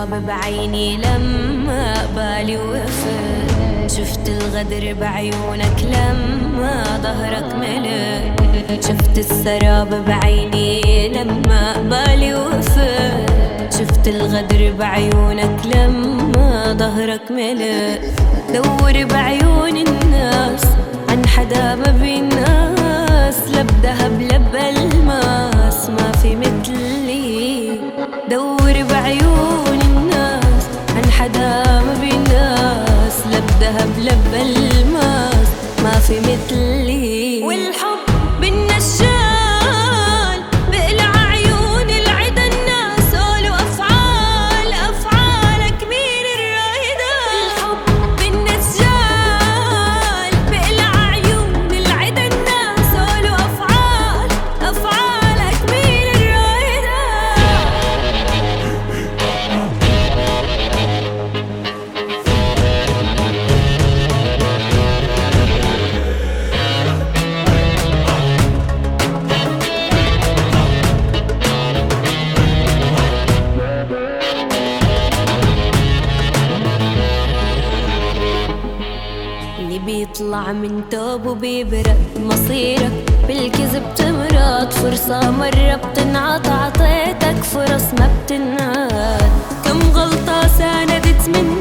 السراب بعيني لما بالي وقفت، شفت الغدر بعيونك لما ظهرك ملك. شفت السراب بعيني لما بالي وقفت، شفت الغدر بعيونك لما ظهرك ملك. دور بعيون الناس عن حدا ما بيناس، لا بذهب لا بألماس ما في مثلي. دور بعيون الناس عن حدا ما بيناس، لا بذهب لا بألماس ما في مثلي. والحب بالنشال بقلع عيون العدا الناس، قولوا أفعال أفعالك مين الرايدة. الحب بالنشال بقلع عيون العدا الناس، قولوا أفعال أفعالك مين الرايدة. اللي بيطلع من توب وبيبرق مصيرك، بالكذب تمرض. فرصة مرة بتنعط، عطيتك فرص ما بتنعاد. كم غلطة ساندت من